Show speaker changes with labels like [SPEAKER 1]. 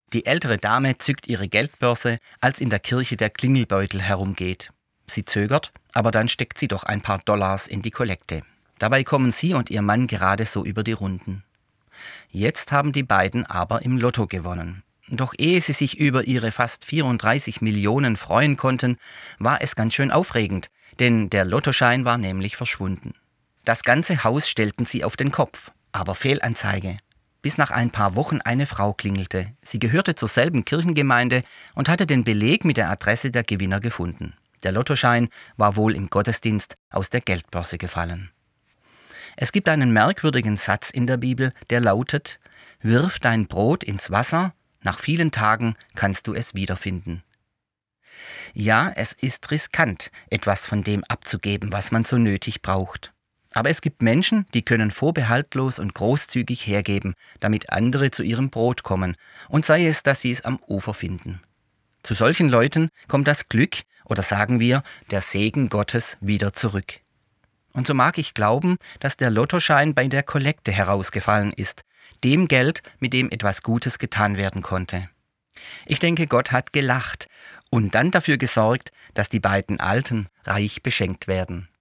[SPEAKER 1] Die ältere Dame zückt ihre Geldbörse, als in der Kirche der Klingelbeutel herumgeht. Sie zögert, aber dann steckt sie doch ein paar Dollars in die Kollekte. Dabei kommen sie und ihr Mann gerade so über die Runden. Jetzt haben die beiden aber im Lotto gewonnen. Doch ehe sie sich über ihre fast 34 Millionen freuen konnten, war es ganz schön aufregend, denn der Lottoschein war nämlich verschwunden. Das ganze Haus stellten sie auf den Kopf, aber Fehlanzeige. Bis nach ein paar Wochen eine Frau klingelte. Sie gehörte zur selben Kirchengemeinde und hatte den Beleg mit der Adresse der Gewinner gefunden. Der Lottoschein war wohl im Gottesdienst aus der Geldbörse gefallen. Es gibt einen merkwürdigen Satz in der Bibel, der lautet: Wirf dein Brot ins Wasser, nach vielen Tagen kannst du es wiederfinden. Ja, es ist riskant, etwas von dem abzugeben, was man so nötig braucht. Aber es gibt Menschen, die können vorbehaltlos und großzügig hergeben, damit andere zu ihrem Brot kommen, und sei es, dass sie es am Ufer finden. Zu solchen Leuten kommt das Glück, oder sagen wir, der Segen Gottes wieder zurück. Und so mag ich glauben, dass der Lottoschein bei der Kollekte herausgefallen ist, dem Geld, mit dem etwas Gutes getan werden konnte. Ich denke, Gott hat gelacht und dann dafür gesorgt, dass die beiden Alten reich beschenkt werden.